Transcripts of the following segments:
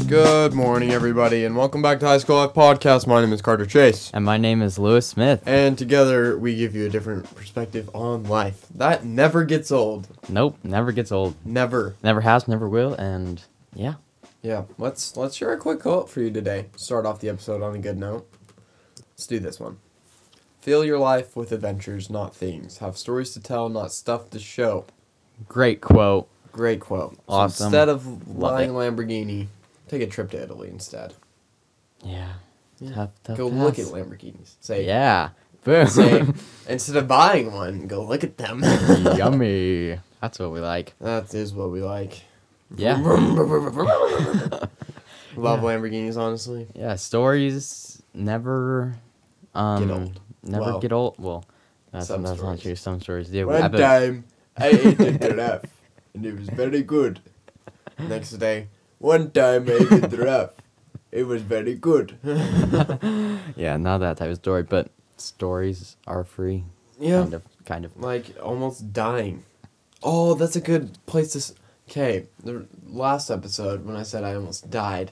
Good morning, everybody, and welcome back to High School Life Podcast. My name is Carter Chase. And my name is Lewis Smith. And together, we give you a different perspective on life. That never gets old. Nope, never gets old. Never. Never has, never will, and yeah. Yeah, let's share a quick quote for you today. Start off the episode on a good note. Let's do this one. Fill your life with adventures, not things. Have stories to tell, not stuff to show. Great quote. Great quote. So Awesome. instead of Love buying it. Lamborghini, take a trip to Italy instead. Yeah. Yeah. Tough Go task. look at Lamborghinis. Say, Yeah. Boom. say, instead of buying one, go look at them. Yummy. That's what we like. That is what we like. Yeah. Love Lamborghinis, honestly. Yeah, stories never Get old. Never Well, get old. Well, that's some not stories. true. Some stories do. One time, I ate a giraffe, and it was very good. Next day, one time I ate a giraffe. It was very good. Yeah, not that type of story, but stories are free. Yeah. Kind of. Like, almost dying. Oh, that's a good place to... Okay, the last episode, when I said I almost died,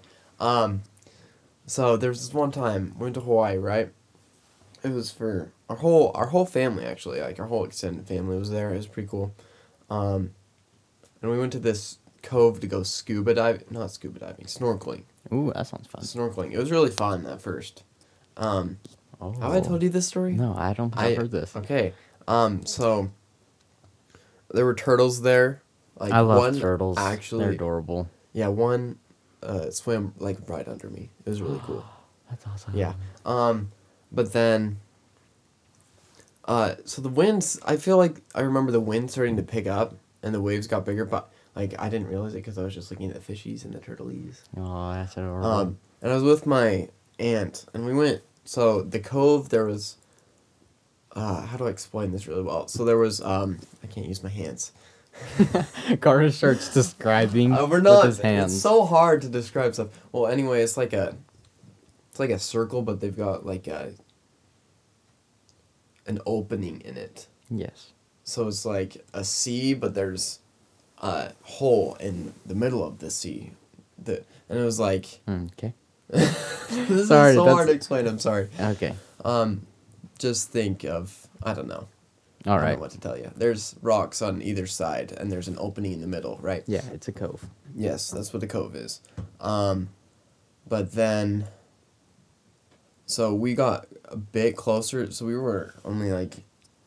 so there was this one time, we went to Hawaii, right? It was for our whole family, actually. Like, our whole extended family was there. It was pretty cool. And we went to this cove to go snorkeling. Ooh, that sounds fun. Snorkeling. It was really fun at first. Oh. Have I told you this story? No, I don't think I've heard this. Okay. So there were turtles there. Like I love one turtles. Actually, They're adorable. yeah, one swam like right under me. It was really cool. That's awesome. Yeah. But then so the winds, I feel like I remember the wind starting to pick up and the waves got bigger, but like I didn't realize it because I was just looking at the fishies and the turtleies. Oh, that's adorable. And I was with my aunt, and we went. So the cove, there was. How do I explain this really well? So there was. I can't use my hands. Carter starts describing We're not. with his hands. It's so hard to describe stuff. Well, anyway, it's like a circle, but they've got like an opening in it. Yes. So it's like a sea, but there's a hole in the middle of the sea. And it was like. Okay. This Sorry, is so that's- hard to explain. I'm sorry. Okay. Just think of, I don't know. All I don't right. know what to tell you. There's rocks on either side, and there's an opening in the middle, right? Yeah, it's a cove. Yes, that's what a cove is. But then, so we got a bit closer, so we were only like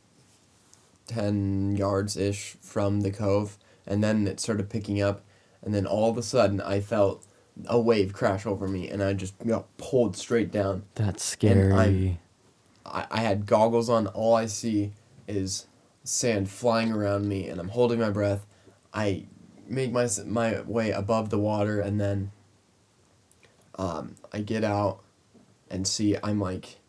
10 yards-ish from the cove, and then it started picking up, and then all of a sudden I felt a wave crash over me, and I just got pulled straight down. That's scary. I had goggles on. All I see is sand flying around me, and I'm holding my breath. I make my way above the water, and then I get out and see I'm like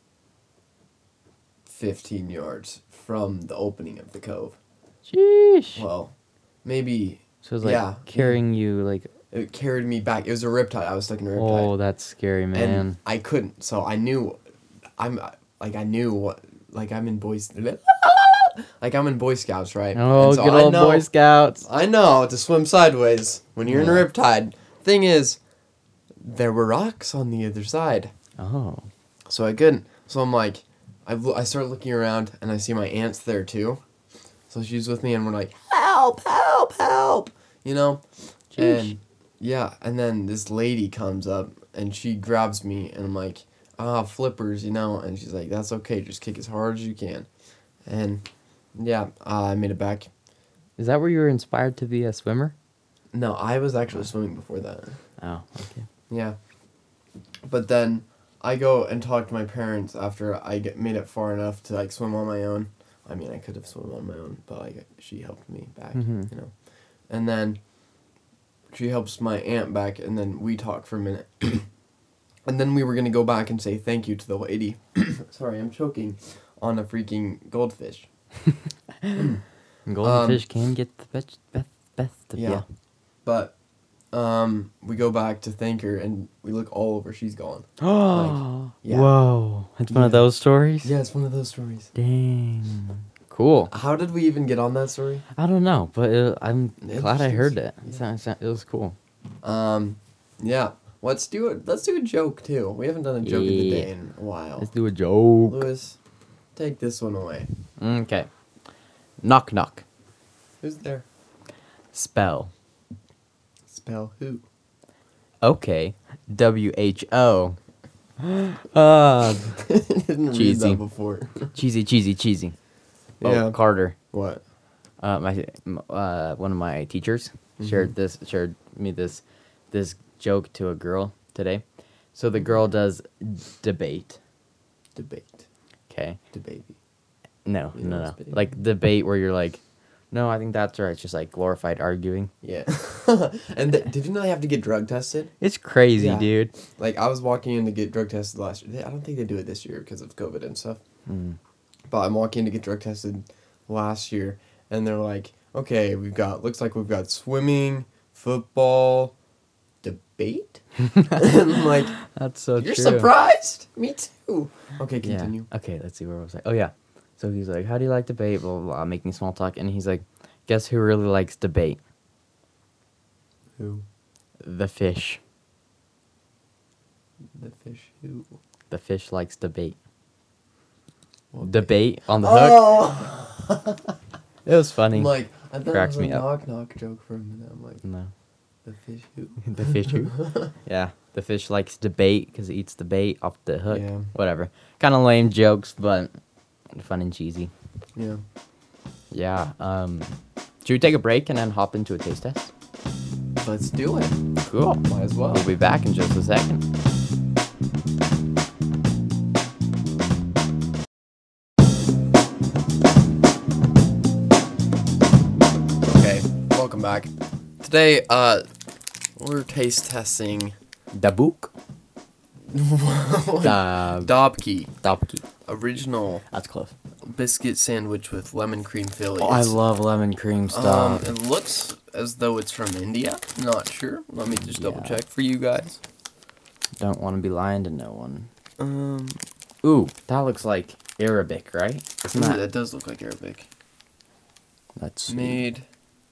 15 yards from the opening of the cove. Sheesh. Well, maybe So it's like yeah. carrying you like. It carried me back. It was a riptide. I was stuck in a riptide. Oh, that's scary, man. And I couldn't, so I knew, I'm in Boys, like I'm in Boy Scouts, right? Oh, And so good I old know- Boy Scouts. I know to swim sideways when you're in a Yeah. riptide. Thing is, there were rocks on the other side, Oh. so I couldn't. So I'm like, I start looking around and I see my aunt's there too, so she's with me and we're like, help, help, help, you know, Sheesh. and yeah, and then this lady comes up and she grabs me and I'm like, flippers, you know, and she's like, that's okay, just kick as hard as you can, and yeah, I made it back. Is that where you were inspired to be a swimmer? No, I was actually swimming before that. Oh, okay. Yeah. But then I go and talk to my parents after I made it far enough to like swim on my own. I mean, I could have swum on my own, but like she helped me back, Mhm. you know. And then she helps my aunt back, and then we talk for a minute. And then we were gonna go back and say thank you to the lady. Sorry, I'm choking on a freaking goldfish. Golden fish can get the best of Yeah. you. But we go back to thank her, and we look all over. She's gone. Oh, yeah. Whoa. It's one of Yeah. those stories? Yeah, it's one of those stories. Dang. Cool. How did we even get on that story? I don't know, but I'm glad I Interesting heard story. it. It was cool. Yeah. Let's do it. Let's do a joke too. We haven't done a joke of the day Yeah. in a while. Let's do a joke. Lewis, take this one away. Okay. Knock knock. Who's there? Spell. Spell who? Okay. WHO. Didn't read Cheesy. that before. Cheesy. Oh, Yeah. Carter. What? One of my teachers shared me this joke to a girl today. So the girl does debate. Debate. Okay. Debate. No. it's video. Like debate where you're like, no, I think that's right. It's just like glorified arguing. Yeah. And did you know they have to get drug tested? It's crazy, Yeah. dude. Like, I was walking in to get drug tested last year. I don't think they do it this year because of COVID and stuff. Mm. But I'm walking in to get drug tested last year, and they're like, okay, looks like we've got swimming, football, debate? And I'm like, That's so you're true. surprised? Me too. Okay, continue. Yeah. Okay, let's see where was I. Oh yeah. So he's like, how do you like debate? Blah, blah, blah, making small talk. And he's like, guess who really likes debate? Who? The fish. The fish who? The fish likes debate. What Debate on the hook. Oh! It was funny. I'm like, I thought Cracks it was me a up. knock-knock joke for a minute. I'm like, No. the fish who? The fish who? Yeah. The fish likes debate because it eats the bait off the hook. Yeah. Whatever. Kind of lame jokes, but fun and cheesy. Yeah. Yeah. Should we take a break and then hop into a taste test? Let's do it. Cool. Might as well. We'll be back in just a second. Okay, welcome back. Today, we're taste testing The book. The Dobke Dobke. original That's close. biscuit sandwich with lemon cream filling. Oh, I love lemon cream stuff. It looks as though it's from India. Not sure. Let me just double Yeah. check for you guys. Don't want to be lying to no one. Um, Ooh, that looks like Arabic, right? Isn't that? that does look like Arabic. That's Made,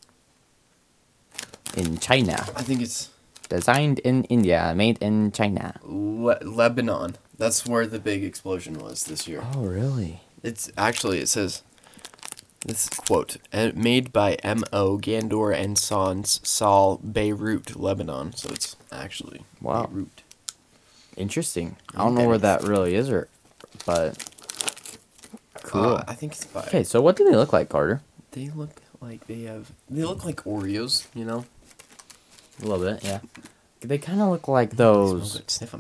in China. I think it's Designed in India, made in China. Lebanon. That's where the big explosion was this year. Oh, really? It's actually, it says, this quote, made by M.O. Gandor and Sons, Sal, Beirut, Lebanon. So it's actually Wow. Beirut. Interesting. I don't know where that really is, but cool. I think it's by. Okay, so what do they look like, Carter? They look like they look like Oreos, you know? A little bit, yeah. They kind of look like They smell those. good. Sniff them.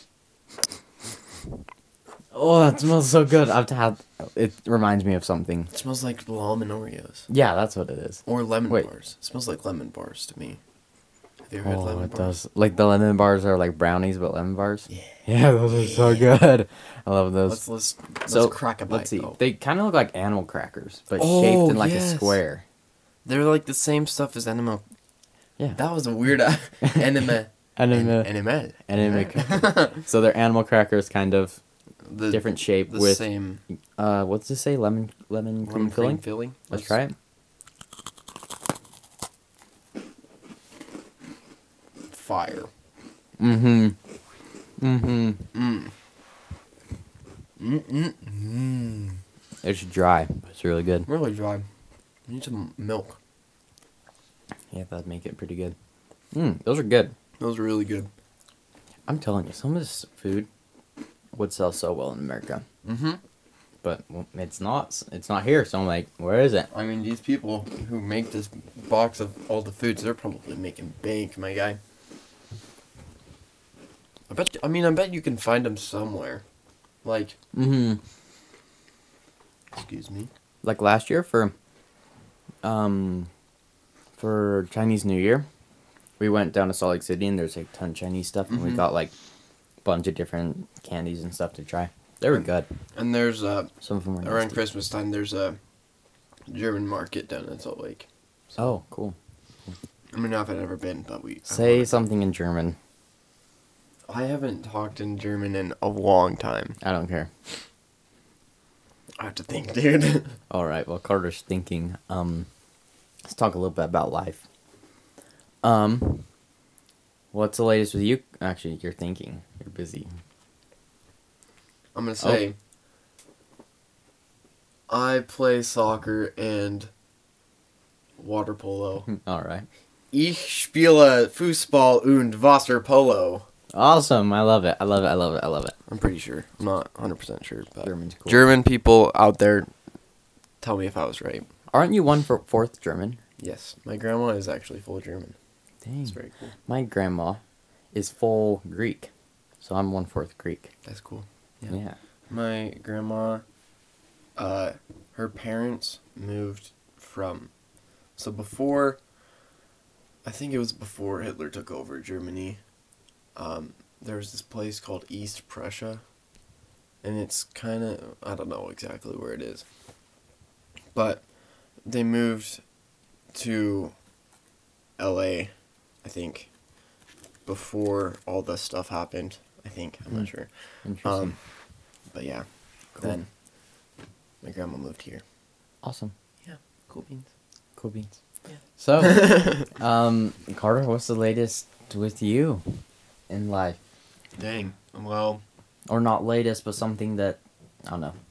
Oh, that smells so good. I've had. It reminds me of something. It smells like almond Oreos. Yeah, that's what it is. Or lemon Wait. bars. It smells like lemon bars to me. Have you ever had Oh, lemon it bars? does. Like the lemon bars are like brownies, but lemon bars. Yeah. Yeah, those are so good. I love those. Let's So crack a bite. let's see. though. They kind of look like animal crackers, but Oh, shaped in like yes. a square. They're like the same stuff as animal. Yeah. That was a weird anime. Animal. Animal. So they're animal crackers, kind of The different shape the with same what's this say? Lemon cream filling. filling. Let's try it. Fire. Mm-hmm. Mm-hmm. Mm. Mm. It's dry, but it's really good. Really dry. I need some milk. Yeah, that'd make it pretty good. Those are good. Those are really good. I'm telling you, some of this food would sell so well in America, Mm-hmm. but well, it's not. It's not here. So I'm like, where is it? I mean, these people who make this box of all the foods, they're probably making bank, my guy. I bet you can find them somewhere. Like, Mm-hmm. excuse me. Like last year for Chinese New Year, we went down to Salt Lake City and there's like a ton of Chinese stuff, and we Mhm. got like a bunch of different candies and stuff to try. They were good. And there's Some of them were around nasty. Christmas time, there's a German market down in Salt Lake. So, Oh, cool. I mean, I haven't ever been, but I Say wanna- something in German. I haven't talked in German in a long time. I don't care. I have to think, dude. All right. Well, Carter's thinking. Let's talk a little bit about life. What's the latest with you? Actually, you're thinking. You're busy. I'm gonna say. I play soccer and water polo. All right. Ich spiele Fußball und Wasserpolo. Awesome. I love it. I love it. I love it. I love it. I'm pretty sure. I'm not 100% sure. But German's cool. German people out there, tell me if I was right. Aren't you 1/4 German? Yes, my grandma is actually full German. Dang. It's very cool. My grandma is full Greek, so I'm 1/4 Greek. That's cool. Yeah. My grandma, her parents moved from, so before, I think it was before Hitler took over Germany, there was this place called East Prussia, and it's kind of, I don't know exactly where it is, but they moved to LA, I think, before all this stuff happened, I think, I'm not sure. Interesting. But yeah, Cool. then my grandma moved here. Awesome. Yeah, cool beans. Cool beans. Yeah. So, Carter, what's the latest with you in life? Dang. Well, Or not latest, but something that, I don't know.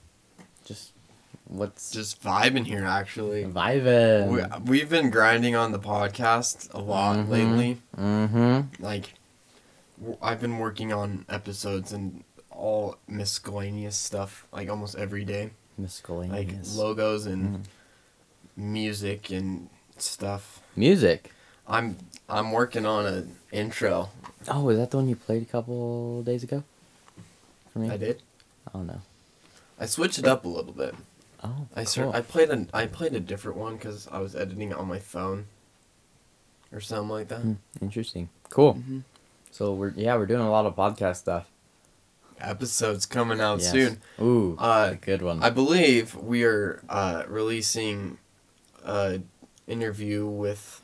What's just vibing here, actually. vibing? We've been grinding on the podcast a lot lately. Mm-hmm. Like, I've been working on episodes and all miscellaneous stuff, like almost every day. Like Miscellaneous. logos and music and stuff. Music. I'm working on an intro. Oh, is that the one you played a couple days ago? For me? I did. I don't know. I switched it up a little bit. Oh, I cool. I played a different one because I was editing it on my phone, or something like that. Interesting. Cool. Mm-hmm. So we're doing a lot of podcast stuff. Episodes coming out Yes. soon. Ooh, Uh, a good one. I believe we are releasing a interview with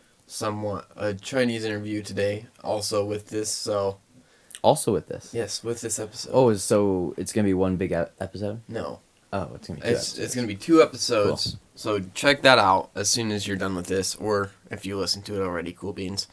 a Chinese interview today. Also with this, so Also with this. yes, with this episode. Oh, so it's gonna be one big episode? no, Oh, it's gonna be two it's episodes. gonna be 2 episodes. So check that out as soon as you're done with this, or if you listen to it already. Cool beans.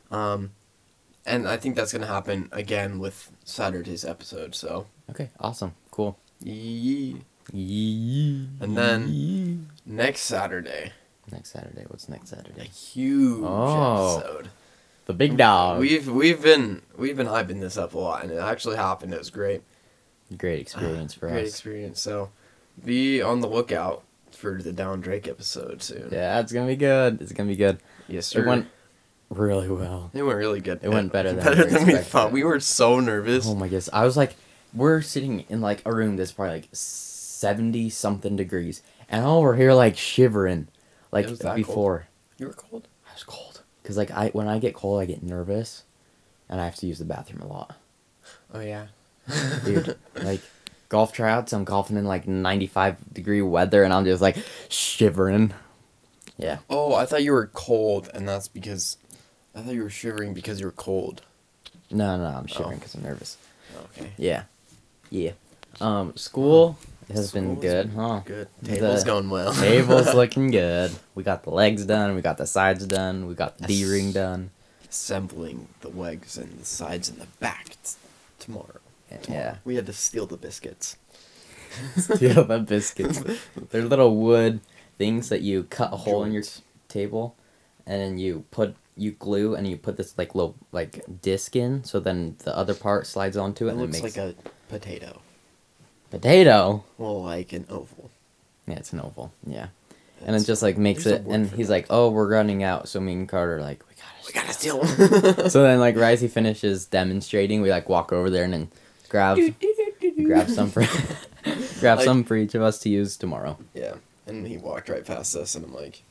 And I think that's gonna happen again with Saturday's episode. So Okay, awesome, cool. yeah. And And then next Saturday, next Saturday. What's next a Saturday? huge Oh. episode. The big dog. We've been hyping this up a lot, and it actually happened. It was great. Great experience for Great us. experience. So be on the lookout for the Down Drake episode soon. Yeah, it's gonna be good. It's gonna be good. Yes, sir. It went really well. It went really good. It went better than better we than we expected. thought. We were so nervous. Oh my goodness. I was like, we're sitting in like a room that's probably like 70 something degrees, and all we're here like shivering, like It was that before. You were cold. I was cold. Cause like when I get cold, I get nervous, and I have to use the bathroom a lot. Oh yeah. Dude, like golf tryouts, I'm golfing in like 95-degree weather, and I'm just like shivering. Yeah. Oh, I thought you were cold, and that's because I thought you were shivering because you were cold. No, I'm shivering because I'm nervous. Okay. Yeah. Yeah. School has been School's good, been huh? Good. Table's The going well. Table's looking good. We got the legs done. We got the sides done. We got the Yes. D-ring done. Assembling the legs and the sides and the back tomorrow. Yeah. We had to steal the biscuits. Steal the biscuits. They're little wood things that you cut a hole in your Joints. table, and then you glue and you put this like little like disc in, so then the other part slides onto it, It and looks it makes like a potato. potato. Well, like an oval. Yeah, it's an oval. Yeah. And It's- it just like makes there's a it, word and for he's that. like, "Oh, we're running out." So me and Carter are like, We gotta steal them. So then, like, right as he finishes demonstrating, we like walk over there and then grab some for grab Like- some for each of us to use tomorrow. Yeah, and he walked right past us, and I'm like,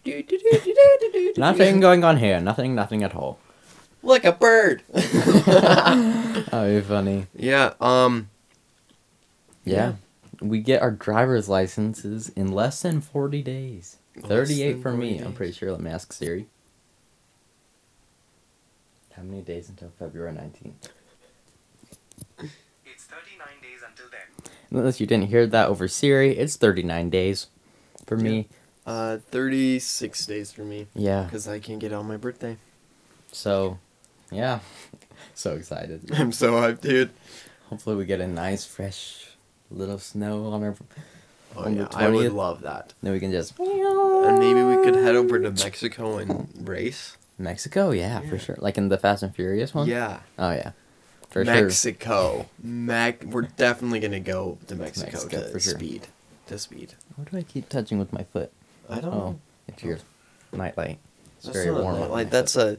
Nothing going on here. Nothing at all. Look, a bird. Oh, funny. Yeah. Yeah. We get our driver's licenses in less than 40 days. Less 38 than for 40 me. I'm days. pretty sure. Let me ask Siri. How many days until February 19th? It's 39 days until then. Unless you didn't hear that over Siri, it's 39 days for me. 36 days for me, Yeah. because I can't get it on my birthday. So, Yeah. So excited. I'm so hyped, dude. Hopefully we get a nice, fresh little snow on our... Oh On the yeah, I would 20th. love that. Then we can just... And maybe we could head over to Mexico and race. Mexico? Yeah, for Yeah. sure. Like in the Fast and Furious one? Yeah. Oh, yeah. For sure. Mexico. We're definitely gonna go to Mexico, Mexico, to for sure. speed. To speed. What do I keep touching with my foot? I don't Oh, know. it's your nightlight. It's That's very not a warm. on nightlight, my That's foot.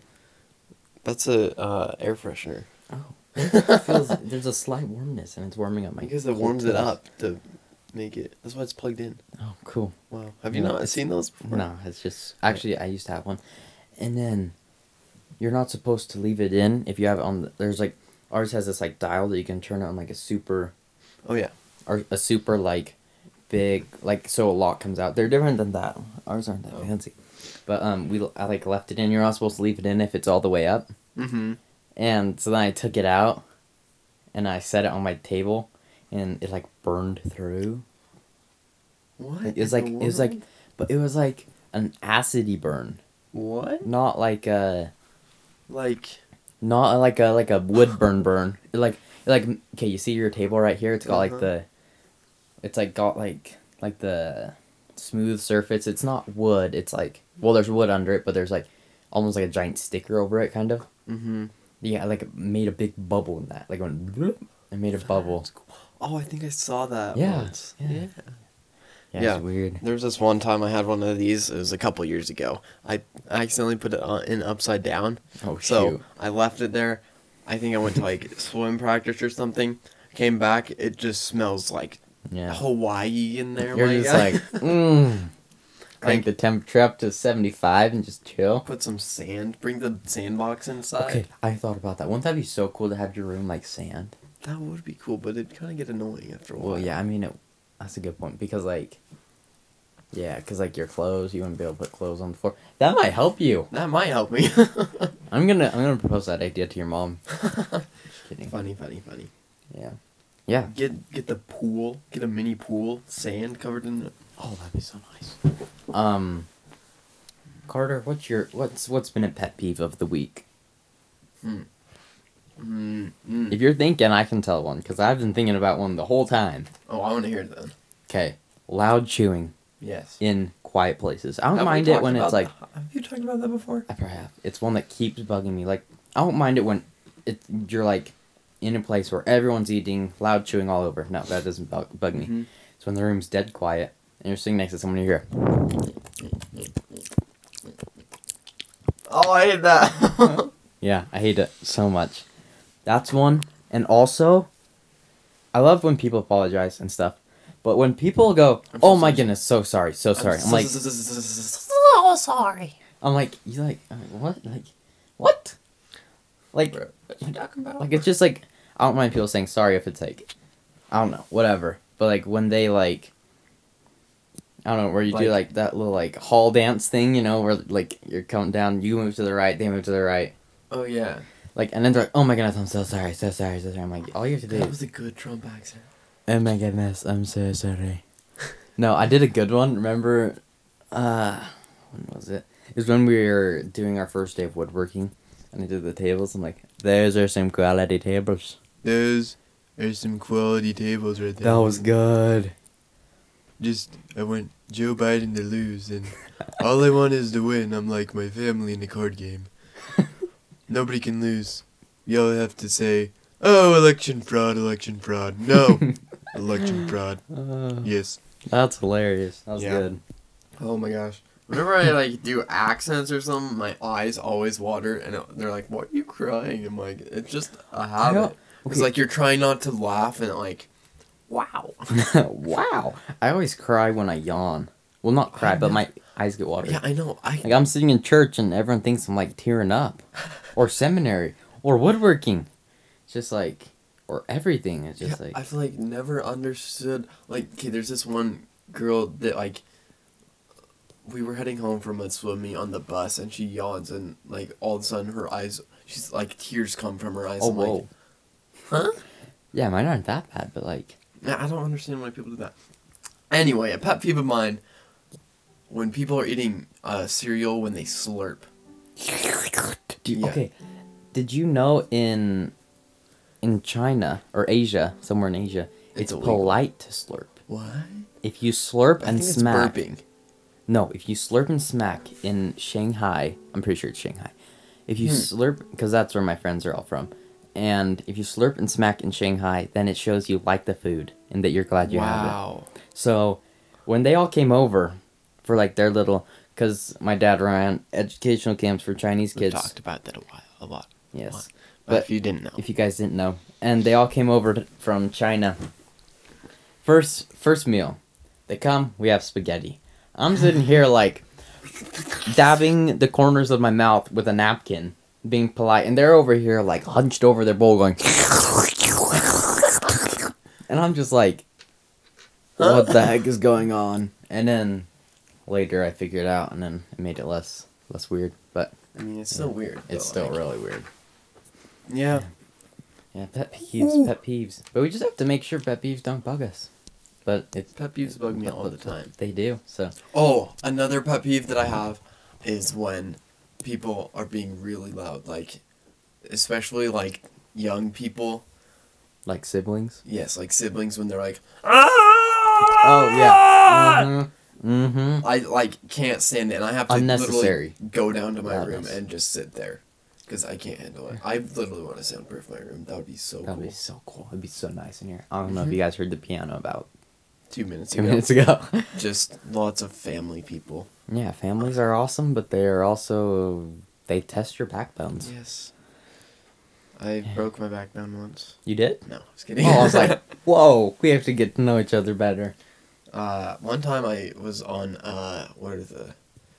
a air freshener. Oh. It feels, there's a slight warmness, and it's warming up my... Because it whole warms it toes. up to make it. That's why it's plugged in. Oh, cool. Wow. Have you No, not it's- seen those before? No, it's just... Actually, I used to have one. And then, you're not supposed to leave it in if you have it on... There's like... Ours has this like dial that you can turn on like a super... Oh yeah. Or a super like big... Like, so a lock comes out. They're different than that. Ours aren't that Oh. fancy. But I like left it in. You're not supposed to leave it in if it's all the way up. Mm-hmm. And so then I took it out, and I set it on my table, and it like burned through. What? It was in like the but it was like an acidy burn, world? What? not like a Like. a wood burn. Okay, you see your table right here? It's got like Uh-huh. it's like got like the smooth surface. It's not wood. It's like, well, there's wood under it, but there's like almost like a giant sticker over it, kind of. Mm-hmm. Yeah, like it made a big bubble in that. Like went bloop, and made a bubble. Oh, I think I saw that Yeah, once. yeah. Yeah, Yeah. it's weird. There was this one time I had one of these. It was a couple years ago. I accidentally put it in upside down. Oh, So shoot. I left it there. I think I went to like swim practice or something. Came back. It just smells like Yeah. Hawaii in there. You're my just guy. like, crank the temperature up to 75 and just chill. Put some sand. Bring the sandbox inside. Okay, I thought about that. Wouldn't that be so cool to have your room like sand? That would be cool, but it'd kind of get annoying after a while. Well, yeah, I mean, that's a good point because, like, like your clothes, you wouldn't be able to put clothes on the floor. That might help you. That might help me. I'm gonna propose that idea to your mom. Kidding. funny. Yeah. Yeah. Get the pool. Get a mini pool. Sand covered in it. Oh, that'd be so nice. Carter, what's been a pet peeve of the week? If you're thinking, I can tell one because I've been thinking about one the whole time. Oh, I want to hear it then. Okay, loud chewing Yes. in quiet places. I don't Have we mind it talked when it's about like Have you talked about that before? I probably have. It's one that keeps bugging me. Like I don't mind it when you're like in a place where everyone's eating, loud chewing all over. No, that doesn't bug me. Mhm. It's when the room's dead quiet and you're sitting next to someone you hear. Oh, I hate that. Yeah, I hate it so much. That's one. And also, I love when people apologize and stuff. But when people go, I'm "Oh so my sorry. goodness, so sorry, so sorry," I'm like, so sorry. you like, what? Like, what? Like, What you talking about? like it's just like, I don't mind people saying sorry if it's like, I don't know, whatever. But like when they like, I don't know, where you do like that little like hall dance thing, you know, where like you're counting down, you move to the right, they move to the right. Oh yeah. Like, and then they're like, "Oh my goodness, I'm so sorry, so sorry, so sorry." I'm like, all you have to do That is, was a good Trump accent. "Oh my goodness, I'm so sorry." No, I did a good one. Remember, when was it? It was when we were doing our first day of woodworking, and I did the tables. I'm like, "Those are some quality tables." There's some quality tables right there. That was good. I want Joe Biden to lose, and all I want is to win. I'm like my family in a card game. Nobody can lose. Y'all have to say, "Oh, election fraud, election fraud." No, election fraud. Yes. That's hilarious. That was Yeah. good. Oh my gosh. Whenever I like do accents or something, my eyes always water, and they're like, "Why are you crying?" I'm like, it's just a habit. It's okay. like you're trying not to laugh, and like, wow. Wow. I always cry when I yawn. Well, not cry, but my eyes get watery. Yeah, I know. Like I'm sitting in church and everyone thinks I'm like tearing up, or seminary, or woodworking. It's just like, or everything. It's just like, I've like never understood. Like, okay, there's this one girl that like, we were heading home from a swim meet on the bus, and she yawns, and like all of a sudden her eyes, she's like tears come from her eyes. oh I'm whoa. like, huh? Yeah, mine aren't that bad, but like, Yeah, I don't understand why people do that. Anyway, a pet peeve of mine: when people are eating cereal when they slurp. Yeah. okay. did you know in China or Asia, somewhere in Asia, it's illegal. polite to slurp. What? If you slurp I and think smack. it's burping. No, if you slurp and smack in Shanghai, I'm pretty sure it's Shanghai. If you slurp, because that's where my friends are all from, and if you slurp and smack in Shanghai, then it shows you like the food and that you're glad you have it. Wow. So, when they all came over for like their little, because my dad ran educational camps for Chinese We've kids. talked about that a lot. Yes. But if you didn't know. If you guys didn't know, and they all came over from China. First meal, they come. We have spaghetti. I'm sitting here like dabbing the corners of my mouth with a napkin, being polite, and they're over here like hunched over their bowl, going. And I'm just like, what the heck is going on? And then later I figured it out, and then it made it less weird. But I mean, it's still weird. it's though, still like- really weird. Yeah. Yeah, pet peeves. But we just have to make sure pet peeves don't bug us. But it's Pet peeves bug me all the time. They do. So Oh, another pet peeve that I have is when people are being really loud, like, especially like young people. like siblings. Yes, like siblings when they're like, Oh yeah. Mm-hmm. I like can't stand it, and I have to Unnecessary. literally go down to my room Loudness. and just sit there, because I can't handle it. I literally want to soundproof my room. That would be so That'd cool. be so cool. It'd be so nice in here. I don't know if you guys heard the piano about 2 minutes 2 ago. minutes ago. Just lots of family people. Yeah, families are awesome, but they are also they test your backbones. Yes. I broke my backbone once. You did? No, I was kidding. Oh, I was like, whoa, we have to get to know each other better. One time I was on, what are the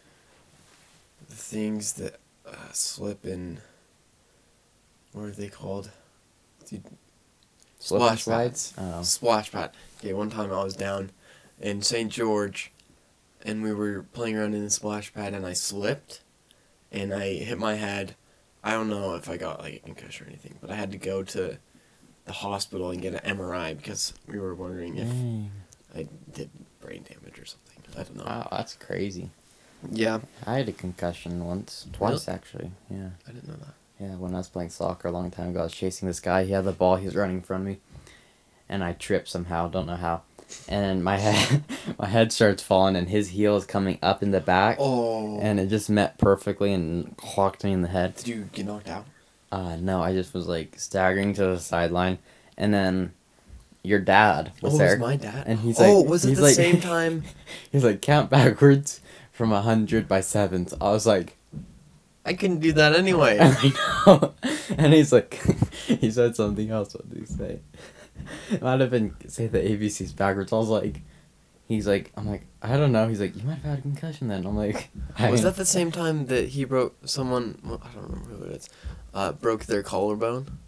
things that slip in, what are they called? Dude, Slip and splash slides? pads. Oh. Splash pad. Okay, one time I was down in St. George, and we were playing around in the splash pad, and I slipped, and I hit my head. I don't know if I got like a concussion or anything, but I had to go to the hospital and get an MRI because we were wondering if Dang. I did brain damage or something. I don't know. Wow, that's crazy. Yeah, I had a concussion once, twice actually. Yeah. I didn't know that. Yeah, when I was playing soccer a long time ago, I was chasing this guy. He had the ball. He was running in front of me, and I tripped somehow. Don't know how. And my head starts falling, and his heel is coming up in the back, Oh. and it just met perfectly and clocked me in the head. Did you get knocked out? No, I just was like staggering to the sideline, and then your dad was Oh, there. it was my dad. And he's Oh, like, was it he's the like- same time? He's like, count backwards from 100 by sevens. I was like, I couldn't do that anyway. I know. And he's like, he said something else. What did he say? It might have been say the ABCs backwards. I was like, I'm like, I don't know. He's like, you might have had a concussion then. I'm like, Was that the same time that he broke someone? Well, I don't remember who it is. Broke their collarbone.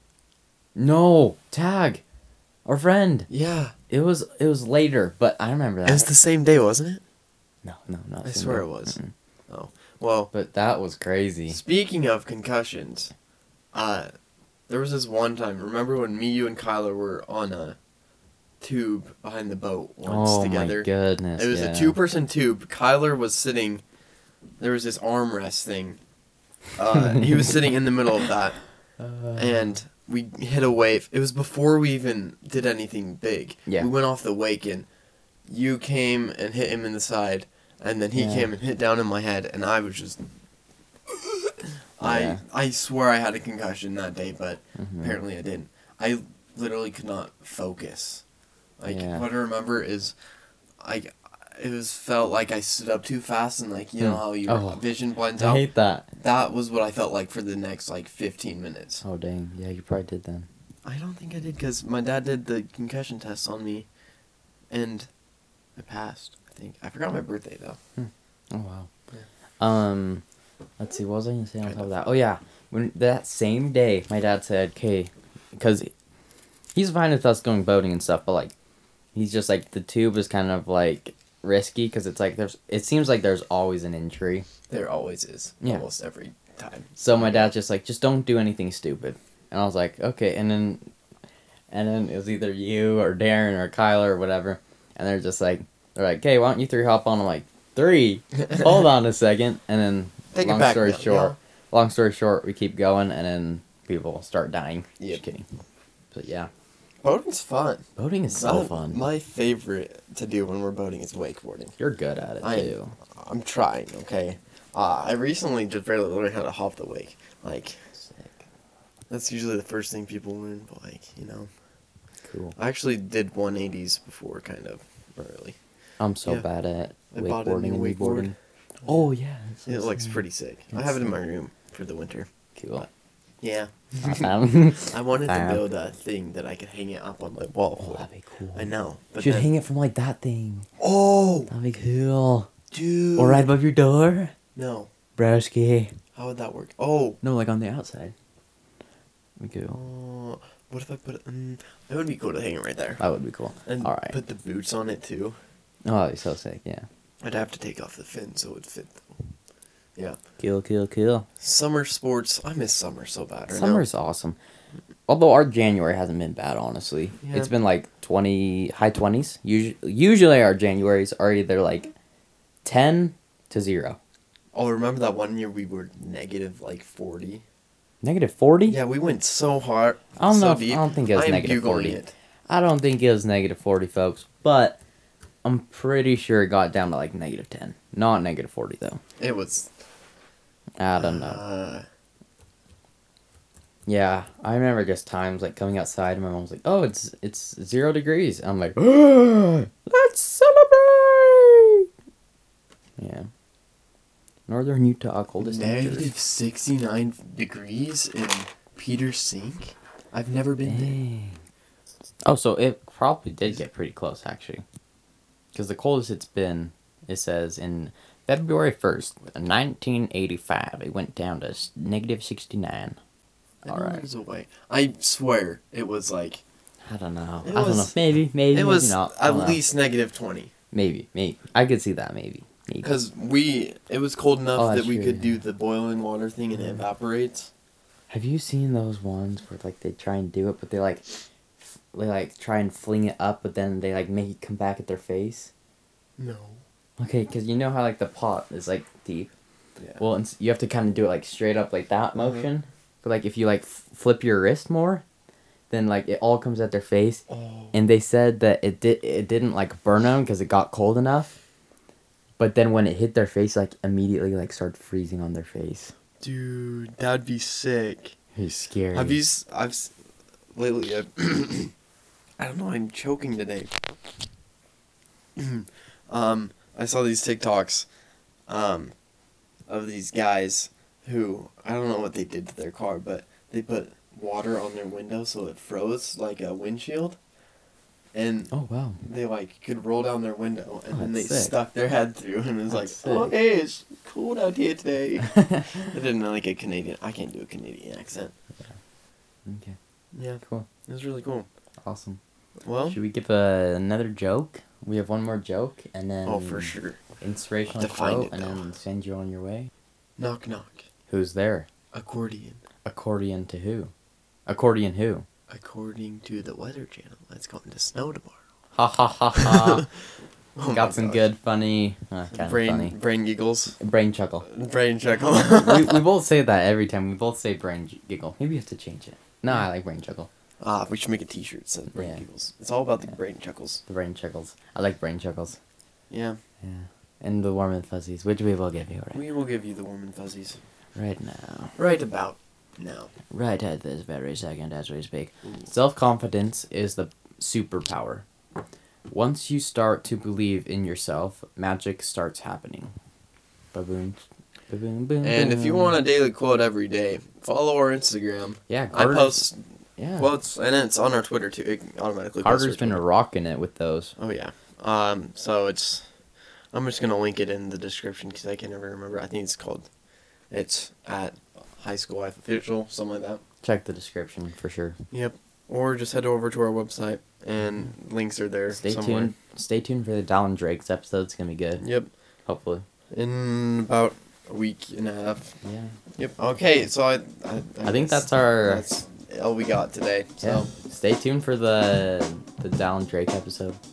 No, Tag, our friend. Yeah, It was later, but I remember that. it was the same day, wasn't it? No, not. I same swear day. it was. Mm-mm. Oh, well. But that was crazy. Speaking of concussions, there was this one time. Remember when me, you, and Kyler were on a tube behind the boat once Oh together? my goodness! It was yeah. a two-person tube. Kyler was sitting. There was this armrest thing. He was sitting in the middle of that, and we hit a wave. It was before we even did anything big. Yeah. We went off the wake, and you came and hit him in the side, and then he Yeah. came and hit down in my head, and I was just. Yeah. I swear I had a concussion that day, but Mhm. apparently I didn't. I literally could not focus. Like Yeah. what I remember is, it was felt like I stood up too fast and like you know how your Oh, vision blends I out. hate that. That was what I felt like for the next like 15 minutes. Oh dang! Yeah, you probably did then. I don't think I did because my dad did the concussion test on me, and I passed. I think I forgot my birthday though. Oh wow. Yeah. Let's see. What was I gonna say on top of that? Oh yeah, when that same day, my dad said, "Okay," because he's fine with us going boating and stuff, but like, he's just like the tube is kind of like risky because it's like it seems like there's always an injury. There always is. Yeah. Almost every time. So my dad's just like, just don't do anything stupid. And I was like, okay. And then it was either you or Darren or Kyler or whatever. And they're like, hey, why don't you three hop on? I'm like, 3? Hold on a second. And then, Take it long back story now, short, long story short, we keep going, and then people start dying. Yep. Just kidding. But yeah, Boating's fun. boating is so fun. My favorite to do when we're boating is wakeboarding. You're good at it too. I'm trying, okay? I recently just barely learned how to hop the wake. Like, Sick. that's usually the first thing people learn, but, like, you know. Cool. I actually did 180s before, kind of, early. I'm so Yeah. bad at I bought a wakeboarding new and wakeboard. kneeboarding. Oh yeah, that's It looks insane. pretty sick. I That's have it in my sick. room for the winter. Cool. Yeah. oh, I wanted to Damn. build a thing that I could hang it up on my wall for. that'd be cool. I know. You But should then- hang it from like that thing. Oh, That'd be cool. dude. Or right above your door, No. broski. How would that work? Oh. No, like on the outside. We cool. Oh. What if I put it? It would be cool to hang it right there. That would be cool. And All right. put the boots on it too. Oh, that'd be so sick. Yeah. I'd have to take off the fin so it would fit though. Yeah. Cool. Summer sports. I miss summer so bad right Summer's awesome. Although our January hasn't been bad, honestly. Yeah. It's been like high 20s. Usually our Januaries are either like 10 to 0. now. Oh, remember that one year we were negative like 40? Negative 40? Yeah, we went so hard. I don't so know. I deep. don't think it was I'm negative Googling 40. It. I don't think it was negative 40, folks. But I'm pretty sure it got down to like negative 10. Not negative 40, though. It was. I don't know. Yeah, I remember just times like coming outside and my mom's like, "Oh, it's 0 degrees." I'm like, "Let's celebrate!" Yeah. Northern Utah, coldest Negative temperatures. 69 degrees in Peters Sink? I've never been there. Dang. Oh, so it probably did get pretty close actually, because the coldest it's been, it says in February 1st, 1985, it went down to negative 69. That Alright. was away. I swear it was like. I don't know. It I don't know. was- Maybe It maybe was not. I at don't know. least negative 20. Maybe. I could see that. Maybe. Because it was cold enough Oh, that that's we true, could yeah. do the boiling water thing and it evaporates. Have you seen those ones where like they try and do it, but they like try and fling it up, but then they like make it come back at their face? No. Okay, because you know how like the pot is like deep. Yeah. Well, you have to kind of do it like straight up like that motion. But like if you like flip your wrist more, then like it all comes at their face. Oh. And they said that it didn't like burn them because it got cold enough. But then when it hit their face, like immediately like started freezing on their face. Dude, that'd be sick. It's scary. Lately, I don't know, I'm choking today. I saw these TikToks, of these guys who, I don't know what they did to their car, but they put water on their window so it froze like a windshield. And Oh wow. they like could roll down their window and Oh, then they that's sick. stuck their head through and it was like, That's oh sick. hey, it's cold out here today. They didn't like a Canadian. I can't do a Canadian accent. Okay. Yeah, Cool. it was really cool. Awesome. Well, Should we give another joke? We have one more joke, and then oh for sure. inspirational Have to find quote, it, and though. then send you on your way. Knock knock. Who's there? Accordion. Accordion to who? Accordion who? According to the Weather Channel, it's going to snow tomorrow. Ha ha ha ha. Oh my Got some gosh. good, funny, kind of funny. Brain giggles. Brain chuckle. Brain chuckle. we both say that every time. We both say brain giggle. Maybe you have to change it. No, I like brain chuckle. We should make a T-shirt that says brain Yeah. giggles. It's all about the Yeah. brain chuckles. The brain chuckles. I like brain chuckles. Yeah, Yeah. And the warm and fuzzies, which we will give you we will give you the warm and fuzzies right now. right about now. Right at this very second as we speak. Ooh. Self-confidence is the superpower. Once you start to believe in yourself, magic starts happening. Ba-boom. Ba-boom, boom, And if you boom. want a daily quote every day, follow our Instagram. Yeah, I Carter's, post yeah. quotes, and it's on our Twitter too. It automatically. posts Carter's our been Twitter. rocking it with those. Oh yeah. So it's. I'm just gonna link it in the description because I can never remember. I think it's called. It's at High School Life Official, something like that. Check the description for sure. Yep. Or just head over to our website, and links are there Stay somewhere. tuned. Stay tuned for the Dallin Drake's episode. It's gonna be good. Yep. Hopefully. In about a week and a half. Yeah. Yep. Okay. So I think guess that's our- That's all we got today. So. Yeah. Stay tuned for the Dallin Drake episode.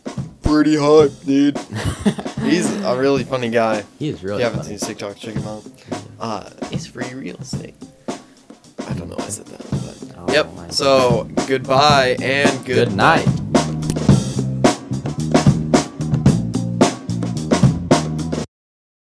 pretty hype, dude. He's a really funny guy. He is If really you haven't funny. seen his TikTok, check him out. It's free real estate. I don't know why I said that, but Oh, yep. my So goodbye and Good night.